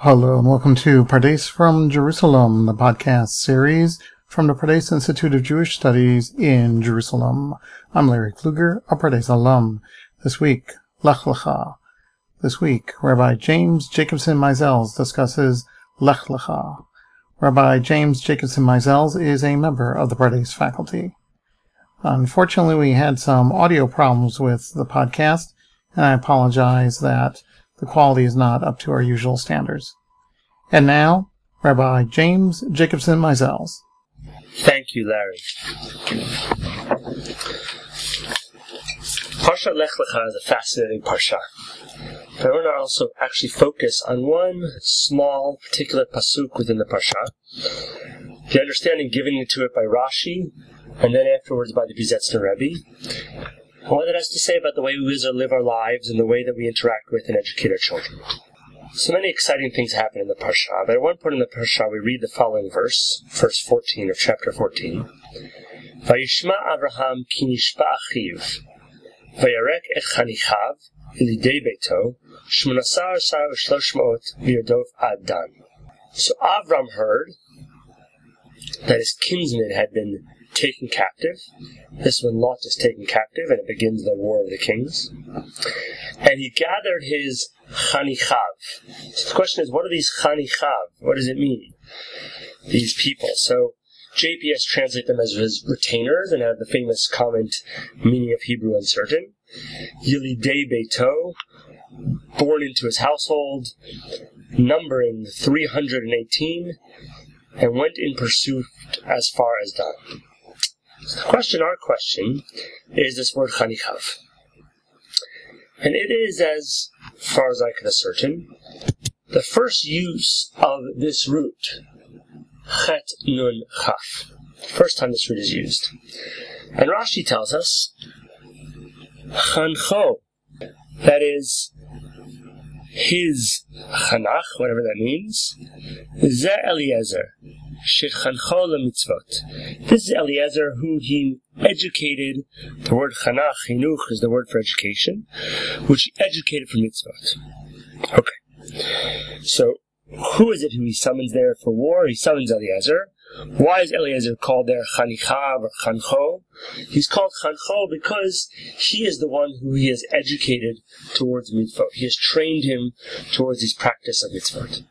Hello and welcome to Pardes from Jerusalem, the podcast series from the Pardes Institute of Jewish Studies in Jerusalem. I'm Larry Kluger, a Pardes alum. This week, Lech Lecha. This week, Rabbi James Jacobson Meisels discusses Lech Lecha. Rabbi James Jacobson Meisels is a member of the Pardes faculty. Unfortunately, we had some audio problems with the podcast, and I apologize that the quality is not up to our usual standards. And now, Rabbi James Jacobson Meisels. Thank you, Larry. Parsha Lech Lecha is a fascinating parsha. But I want to also actually focus on one small, particular pasuk within the parsha, the understanding given to it by Rashi, and then afterwards by the Pizetzner Rebbe, and what it has to say about the way we live our lives and the way that we interact with and educate our children. So many exciting things happen in the parsha, but at one point in the parsha we read the following verse 14 of chapter 14. Vayishma Avraham ki nishba achiv, vayarek et chanichav ilidei beito, shmonasar sar u'shloshmot v'yodov ad Dan. So Avram heard that his kinsmen had been taken captive. This is when Lot is taken captive, and it begins the War of the Kings. And he gathered his chanichav. So the question is, what are these chanichav? What does it mean? These people. So JPS translate them as his retainers and have the famous comment, meaning of Hebrew uncertain. Yilidei Beito, born into his household, numbering 318, and went in pursuit as far as Dan. So our question, is this word chanichav. And it is, as far as I can ascertain, the first use of this root, chet nun chaf. First time this root is used. And Rashi tells us, chancho, that is, his chanach, whatever that means, ze Eliezer, shechancho lemitzvot. This is Eliezer who he educated. The word chanach, chinuch, is the word for education, which he educated for mitzvot. Okay. So, who is it who he summons there for war? He summons Eliezer. Why is Eliezer called there chanichav or chancho? He's called chancho because he is the one who he has educated towards mitzvot. He has trained him towards his practice of mitzvot.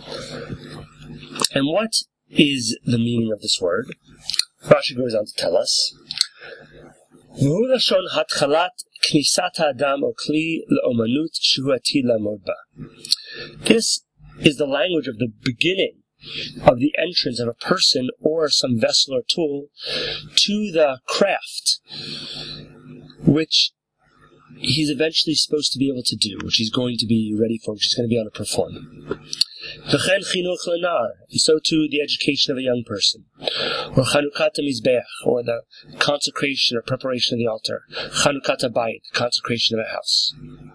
And what is the meaning of this word? Rashi goes on to tell us, V'hu lashon hatchalat knisat ha'adam o kli le'omanut shehu atid la'amod ba. This is the language of the beginning of the entrance of a person or some vessel or tool to the craft which he's eventually supposed to be able to do, which he's going to be ready for, which he's going to be able to perform. V'chen chinuch lenar, so too the education of a young person, or chanukat mizbeach, or the consecration or preparation of the altar, chanukat habayit, consecration of a house.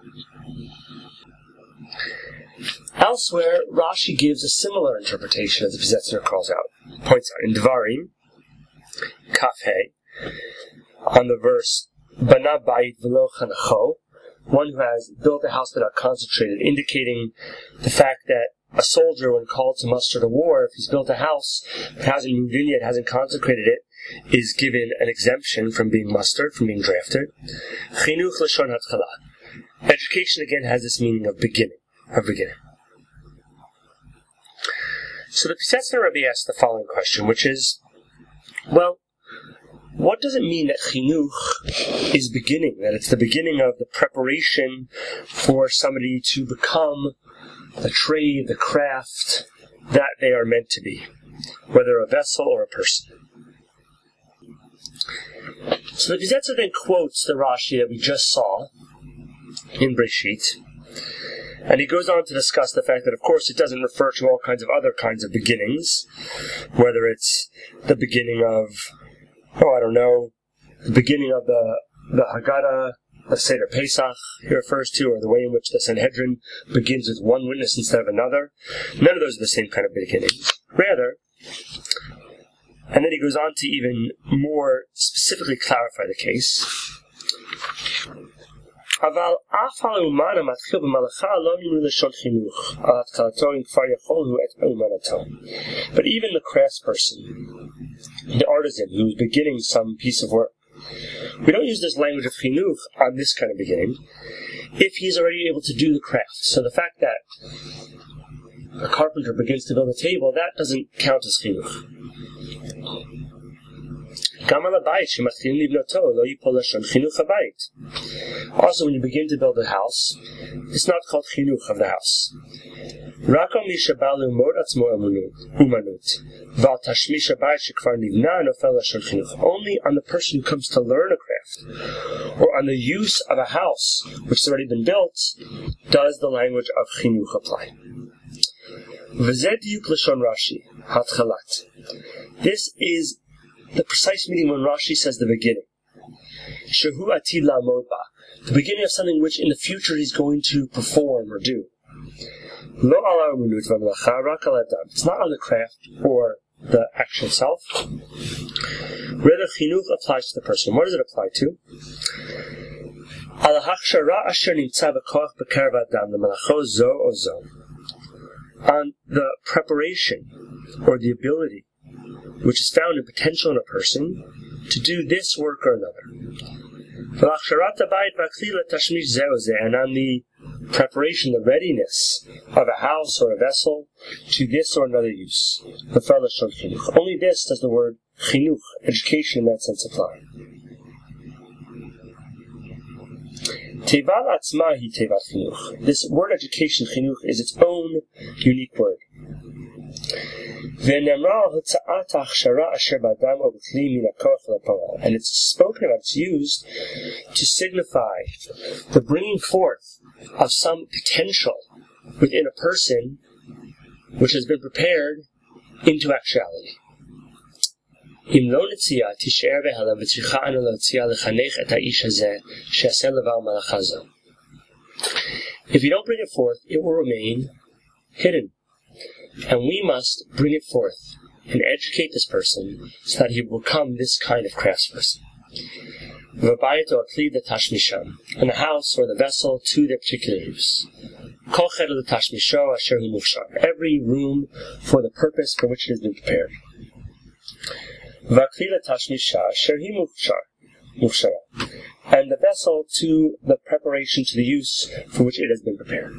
Elsewhere, Rashi gives a similar interpretation, as the Pizetzner points out in Devarim, Kaf He, on the verse Bana Bayit V'lo Chanacho, one who has built a house without consecrated, indicating the fact that a soldier, when called to muster to war, if he's built a house but hasn't moved in yet, hasn't consecrated it, is given an exemption from being mustered, from being drafted. Chinuch Lashon Hatchalah. Education again has this meaning of beginning. So the Pizetzner Rebbe asks the following question, which is, well, what does it mean that chinuch is beginning, that it's the beginning of the preparation for somebody to become the trade, the craft that they are meant to be, whether a vessel or a person? So the Pizetzner then quotes the Rashi that we just saw in Breshit, and he goes on to discuss the fact that, of course, it doesn't refer to all kinds of other kinds of beginnings, whether it's the beginning of, the beginning of the Haggadah, the Seder Pesach he refers to, or the way in which the Sanhedrin begins with one witness instead of another. None of those are the same kind of beginnings. Rather, and then he goes on to even more specifically clarify the case. אבל אף האומן המתחיל במלאכה לא נמנו לשון חינוך על התחלתו אם כבר יכול הוא את אומנותו. But even the craftsperson, the artisan who is beginning some piece of work, we don't use this language of chinuch on this kind of beginning if he's already able to do the craft. So the fact that a carpenter begins to build a table, that doesn't count as chinuch. Also, when you begin to build a house, it's not called chinuch of the house. Only on the person who comes to learn a craft, or on the use of a house which has already been built, does the language of chinuch apply. This is the precise meaning when Rashi says the beginning. Shehu atid la'amod ba, the beginning of something which in the future he's going to perform or do. Lo ala umunut v'melacha rak al adam. It's not on the craft or the action itself. Rather, chinuch applies to the person. What does it apply to? Ala hachshara asher nimtza v'koach b'karav adam l'melacho zo o zo. On the preparation or the ability which is found in potential in a person to do this work or another. And on the preparation, the readiness of a house or a vessel to this or another use. Only this does the word chinuch, education in that sense, apply. This word education, chinuch, is its own unique word. And it's spoken about, it's used to signify the bringing forth of some potential within a person which has been prepared into actuality. If you don't bring it forth, it will remain hidden. And we must bring it forth and educate this person so that he will become this kind of craftsperson. And the house or the vessel to their particular use. Every room for the purpose for which it has been prepared. And the vessel to the preparation, to the use for which it has been prepared.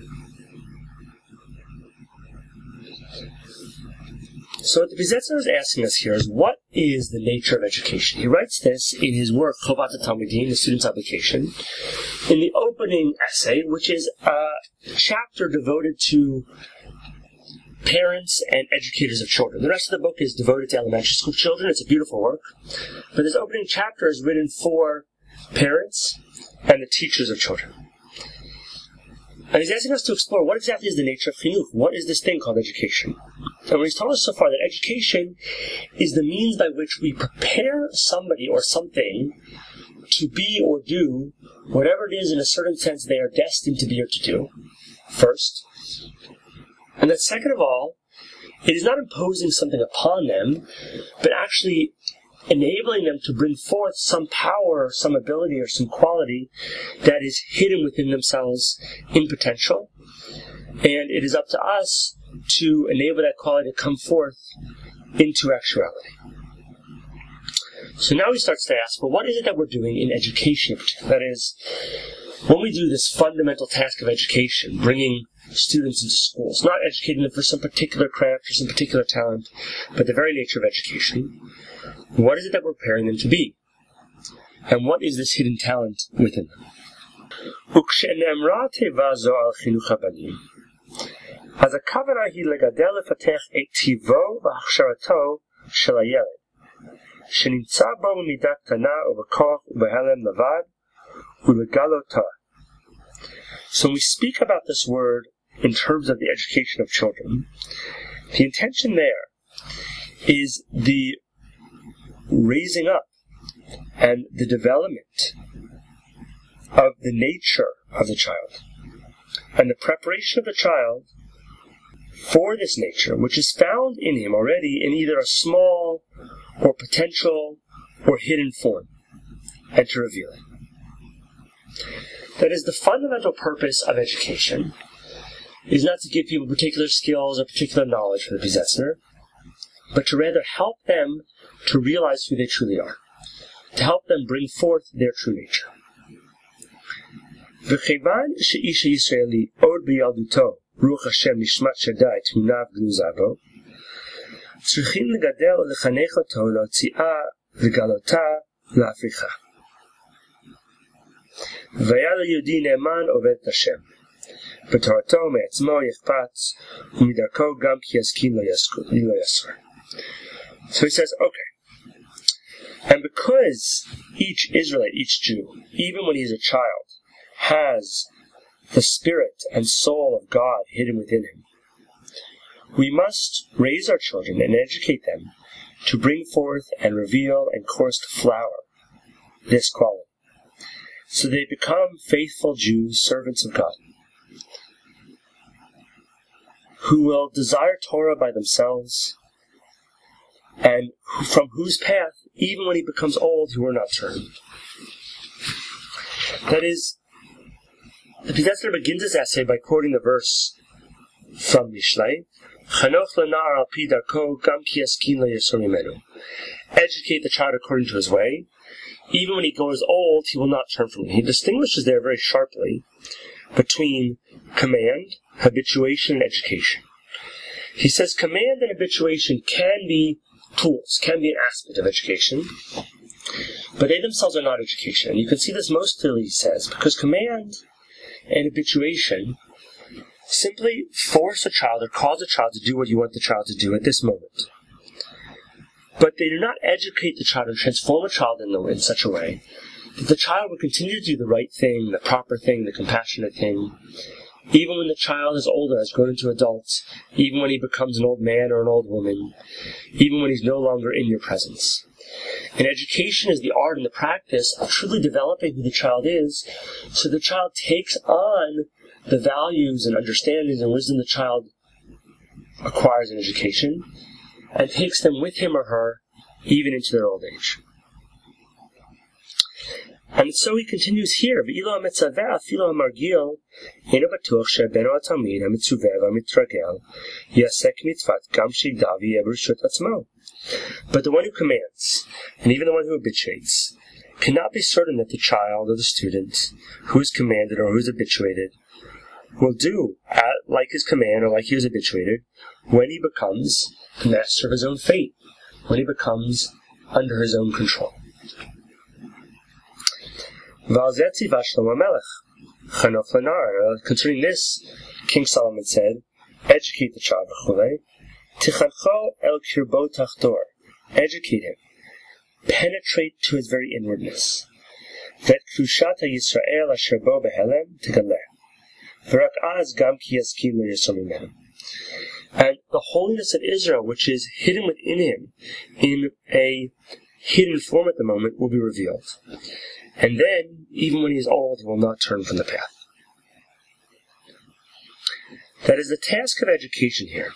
So what the Pizetzer is asking us here is, what is the nature of education? He writes this in his work, Chovat HaTalmidim, the student's application, in the opening essay, which is a chapter devoted to parents and educators of children. The rest of the book is devoted to elementary school children. It's a beautiful work. But this opening chapter is written for parents and the teachers of children. And he's asking us to explore what exactly is the nature of chinuch. What is this thing called education? And what he's told us so far, that education is the means by which we prepare somebody or something to be or do whatever it is in a certain sense they are destined to be or to do, first. And that second of all, it is not imposing something upon them, but actually enabling them to bring forth some power, some ability, or some quality that is hidden within themselves in potential. And it is up to us to enable that quality to come forth into actuality. So now he starts to ask, well, what is it that we're doing in education? That is, when we do this fundamental task of education, bringing students into schools, not educating them for some particular craft or some particular talent, but the very nature of education, what is it that we're preparing them to be? And what is this hidden talent within them? אז הכוונה היא לגדל לפתח את טיבו והכשרתו של הילד, שנמצא בו במידה קטנה ובכוח ובהלם לבד, ולגלותו. So when we speak about this word in terms of the education of children, the intention there is the raising up and the development of the nature of the child, and the preparation of the child for this nature, which is found in him already in either a small or potential or hidden form, and to reveal it. That is, the fundamental purpose of education is not to give people particular skills or particular knowledge for the Besetzner, but to rather help them to realize who they truly are, to help them bring forth their true nature. וכיוון שאיש הישראלי עוד בילדותו רוח השם נשמת שדי תמונה וגנוזה בו, צריכים לגדל ולחנך אותו להוציאה וגלותה להפריכה. והיה ליהודי נאמן עובד את השם, בתורתו מעצמו יחפץ ומדרכו גם כי יזקין לא יסר. So he says, okay, and because each Israelite, each Jew, even when he's a child, has the spirit and soul of God hidden within him, we must raise our children and educate them to bring forth and reveal and course to flower this quality, so they become faithful Jews, servants of God, who will desire Torah by themselves, and from whose path, even when he becomes old, he will not turn. That is, the Besetzner begins his essay by quoting the verse from Mishlei, Chanoch lenar al pi darko gam ki yaskin lo yasor mimenu. Educate the child according to his way. Even when he grows old, he will not turn from it. He distinguishes there very sharply between command, habituation, and education. He says command and habituation can be tools, can be an aspect of education, but they themselves are not education. And you can see this most clearly, he says, because command and habituation simply force a child or cause a child to do what you want the child to do at this moment. But they do not educate the child and transform a child in such a way that the child will continue to do the right thing, the proper thing, the compassionate thing, even when the child is older, has grown into adults, even when he becomes an old man or an old woman, even when he's no longer in your presence. And education is the art and the practice of truly developing who the child is, so the child takes on the values and understandings and wisdom the child acquires in education, and takes them with him or her even into their old age. And so he continues here, V'ilo ha'metzaveh afilo ha'margil eino batuach she'beno ha'talmid ha'mitzuveh v'ha'mitragel yasek mitzvat gam she'yigdal v'yeh b'reshut atzmo. But the one who commands, and even the one who habituates, cannot be certain that the child or the student who is commanded or who is habituated will do like his command or like he was habituated when he becomes the master of his own fate, when he becomes under his own control. Concerning this, King Solomon said, educate the child, Tichancho el kirbo tachtor, educate him, penetrate to his very inwardness. Vet krushat Yisrael asher bo behelem tigaleh. And the holiness of Israel, which is hidden within him in a hidden form at the moment, will be revealed. And then, even when he is old, he will not turn from the path. That is, the task of education here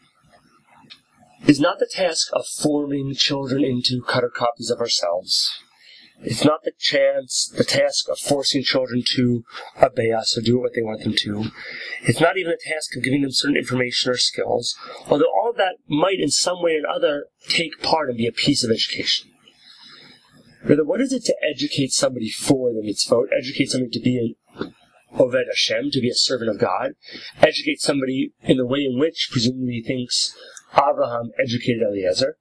is not the task of forming children into cutter copies of ourselves. It's not the task of forcing children to obey us or do what they want them to. It's not even the task of giving them certain information or skills, although all of that might in some way or other take part and be a piece of education. Rather, what is it to educate somebody for the mitzvot? Educate somebody to be an Oved Hashem, to be a servant of God. Educate somebody in the way in which, presumably, he thinks Abraham educated Eliezer.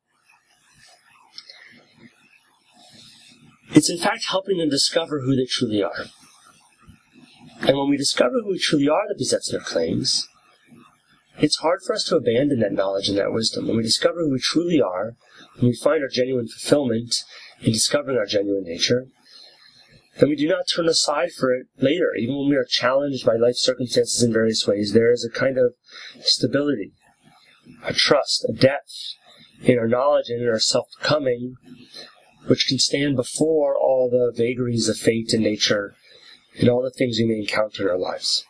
It's in fact helping them discover who they truly are. And when we discover who we truly are, the Besetzner claims, it's hard for us to abandon that knowledge and that wisdom. When we discover who we truly are, when we find our genuine fulfillment in discovering our genuine nature, then we do not turn aside for it later. Even when we are challenged by life circumstances in various ways, there is a kind of stability, a trust, a depth in our knowledge and in our self-becoming, which can stand before all the vagaries of fate and nature and all the things we may encounter in our lives.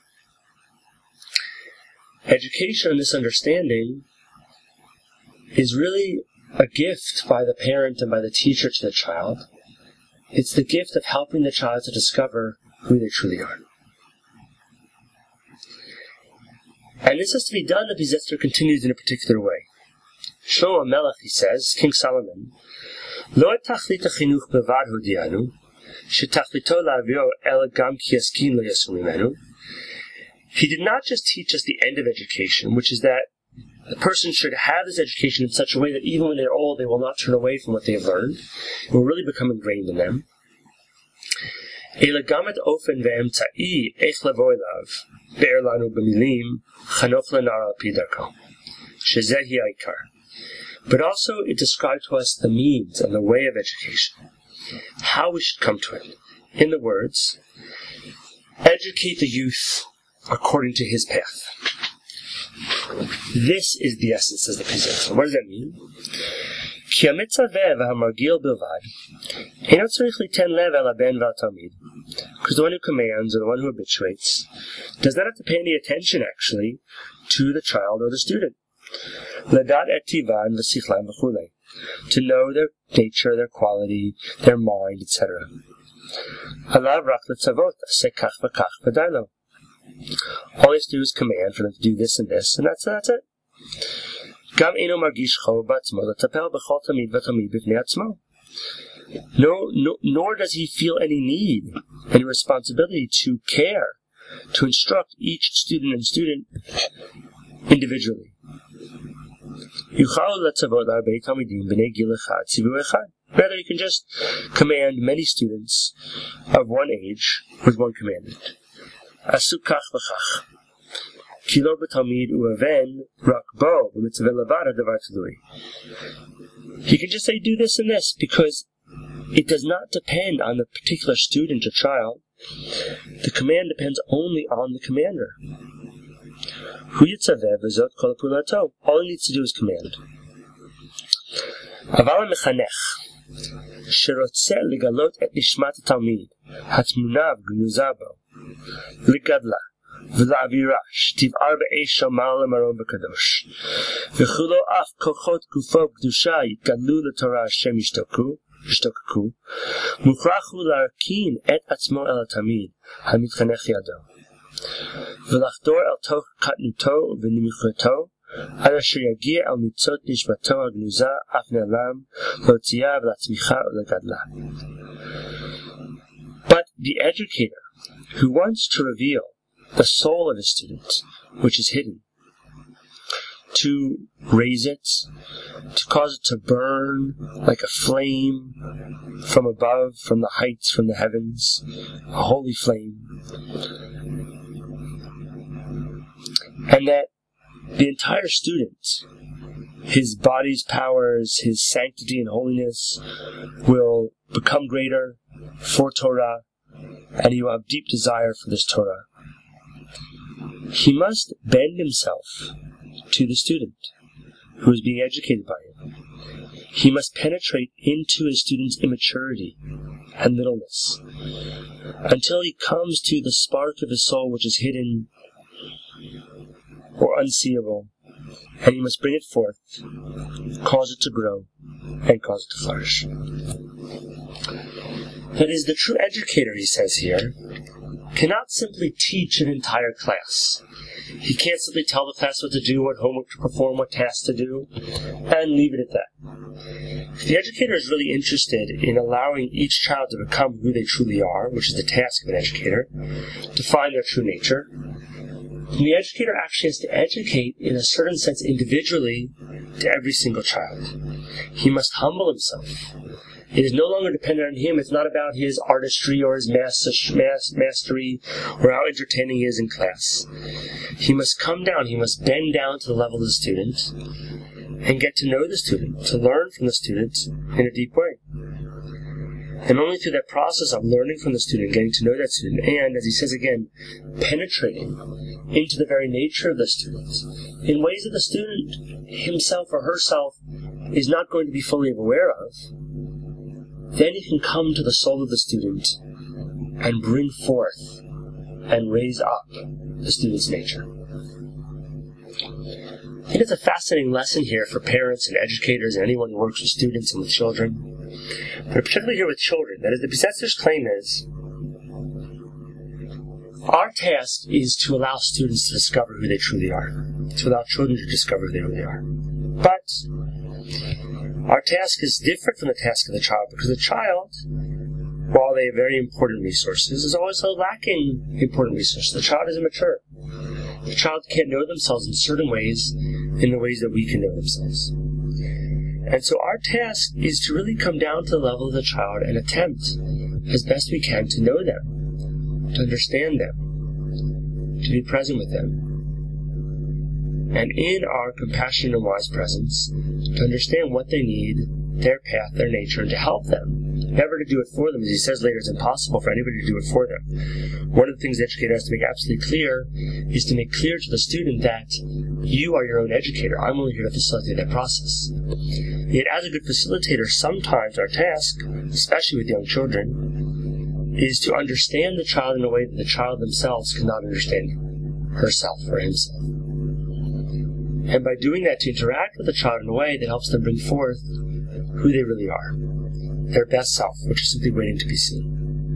Education and this understanding is really a gift by the parent and by the teacher to the child. It's the gift of helping the child to discover who they truly are. And this has to be done, the Bezetzer continues in a particular way. Shlomo Melech, he says, King Solomon, Lo et tachlit hachinuch bevad hodianu, shetachlito la'aviro el gam ki yaskin lo yasu mimenu. He did not just teach us the end of education, which is that the person should have this education in such a way that even when they're old, they will not turn away from what they have learned. It will really become ingrained in them. Ela gam et ofen ve'emtza'i ech lavo elav, be'er lanu b'milim, chanoch lenar al pi darko. Shezeh hi ha'ikar. But also it describes to us the means and the way of education, how we should come to it. In the words, educate the youth according to his path. This is the essence of the Bezetzer. What does that mean? Ki ha-mitzaveh v'ha-margil bilvad eino tzarich liten lev el haben v'al-talmid. Because the one who commands or the one who habituates does not have to pay any attention, actually, to the child or the student. Ladat et tivan v'sichlan v'chulei. To know their nature, their quality, their mind, etc. Alav rak letzavot aseh kach v'kach v'dai. All he has to do is command for them to do this and this, and that's it. Gam eino margish chov b'atzmo letapel b'chol tamid v'tamid b'fnei atzmo. Nor does he feel any need, any responsibility to care, to instruct each student and student individually. Rather, you can just command many students of one age with one commandment. Asukach v'chach. Kilo b'talmid u'aven rak bo b'mitzveh levada davar tului. He can just say, do this and this, because it does not depend on the particular student or child. The command depends only on the commander. Hu yitzaveh v'zot kol pulato. All he needs to do is command. Aval mechanech sherotzeh legalot et nishmat talmid hatmunav gnuza bo ligadla v'la'avira shtiv'ar be'esh ma'al maron b'kadosh v'chulo af kochot gufo b'kedusha yitgadlu l'torah Hashem yishtokaku muchrachu l'arkin et atzmo el talmid hamitchanech yado v'lachdor el toch katnuto v'nimichuto עד אשר יגיע אל ניצות נשמתו הגנוזה אף נעלם להוציאה ולהצמיחה ולגדלה. But the educator who wants to reveal the soul of his student, which is hidden, to raise it, to cause it to burn like a flame from above, from the heights, from the heavens, a holy flame, and that the entire student, his body's powers, his sanctity and holiness will become greater for Torah, and he will have deep desire for this Torah. He must bend himself to the student who is being educated by him. He must penetrate into his student's immaturity and littleness until he comes to the spark of his soul which is hidden or unseeable, and he must bring it forth, cause it to grow, and cause it to flourish. That is, the true educator, he says here, cannot simply teach an entire class. He can't simply tell the class what to do, what homework to perform, what tasks to do, and leave it at that. If the educator is really interested in allowing each child to become who they truly are, which is the task of an educator, to find their true nature, the educator actually has to educate, in a certain sense, individually to every single child. He must humble himself. It is no longer dependent on him. It's not about his artistry or his mastery or how entertaining he is in class. He must come down. He must bend down to the level of the student and get to know the student, to learn from the student in a deep way. And only through that process of learning from the student, getting to know that student, and, as he says again, penetrating into the very nature of the student, in ways that the student himself or herself is not going to be fully aware of, then he can come to the soul of the student and bring forth and raise up the student's nature. I think it's a fascinating lesson here for parents and educators and anyone who works with students and with children. But particularly here with children, that is, the Bezetzer's claim is Our task is to allow students to discover who they truly are, to allow children to discover who they really are. But our task is different from the task of the child, because the child, while they have very important resources, is also lacking important resources. The child is immature. The child can't know themselves in certain ways, in the ways that we can know themselves. And so our task is to really come down to the level of the child and attempt, as best we can, to know them, to understand them, to be present with them. And in our compassionate and wise presence, to understand what they need, their path, their nature, and to help them. Never to do it for them. As he says later, it's impossible for anybody to do it for them. One of the things the educator has to make absolutely clear is to make clear to the student that you are your own educator. I'm only here to facilitate that process. Yet as a good facilitator, sometimes our task, especially with young children, is to understand the child in a way that the child themselves cannot understand herself or himself. And by doing that, to interact with the child in a way that helps them bring forth who they really are, their best self, which is simply waiting to be seen.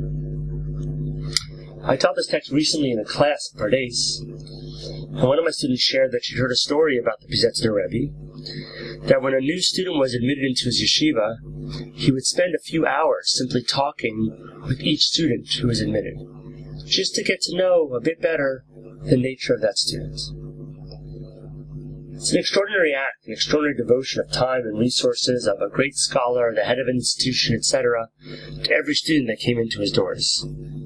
I taught this text recently in a class at Pardes, and one of my students shared that she'd heard a story about the Pizetzner Rebbe, that when a new student was admitted into his yeshiva, he would spend a few hours simply talking with each student who was admitted, just to get to know a bit better the nature of that student. It's an extraordinary act, an extraordinary devotion of time and resources of a great scholar, the head of an institution, etc., to every student that came into his doors.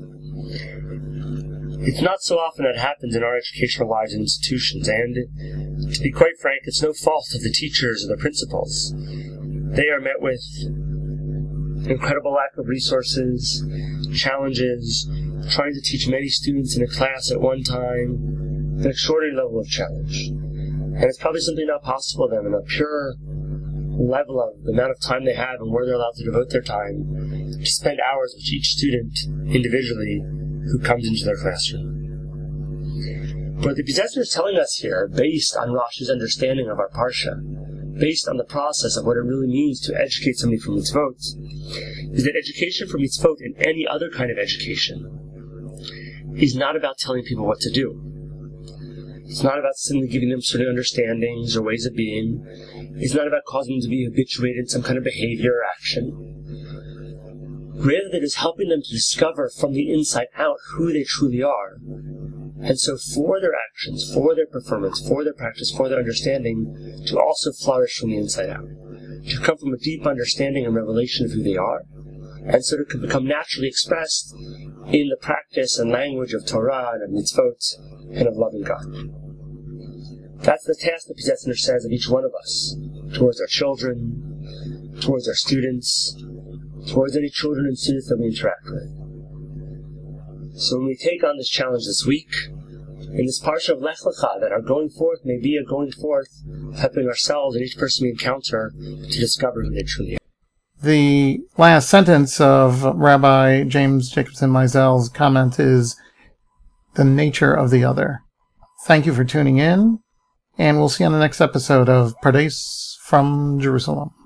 It's not so often that happens in our educational lives and institutions, and, to be quite frank, it's no fault of the teachers or the principals. They are met with an incredible lack of resources, challenges, trying to teach many students in a class at one time, an extraordinary level of challenge. And it's probably simply not possible for them in a pure level of the amount of time they have and where they're allowed to devote their time to spend hours with each student individually who comes into their classroom. But the Pizetzner is telling us here, based on Rashi's understanding of our Parsha, based on the process of what it really means to educate somebody for mitzvot, is that education for mitzvot and any other kind of education is not about telling people what to do. It's not about simply giving them certain understandings or ways of being. It's not about causing them to be habituated in some kind of behavior or action. Rather, it is helping them to discover from the inside out who they truly are. And so for their actions, for their performance, for their practice, for their understanding, to also flourish from the inside out. To come from a deep understanding and revelation of who they are. And so to become naturally expressed in the practice and language of Torah and of mitzvot and of loving God. That's the task that Pizetzner says of each one of us, towards our children, towards our students, towards any children and students that we interact with. So when we take on this challenge this week, in this parsha of Lech Lecha, that our going forth may be a going forth, helping ourselves and each person we encounter to discover who they truly are. The last sentence of Rabbi James Jacobson Meisel's comment is the nature of the other. Thank you for tuning in, and we'll see you on the next episode of Pardes from Jerusalem.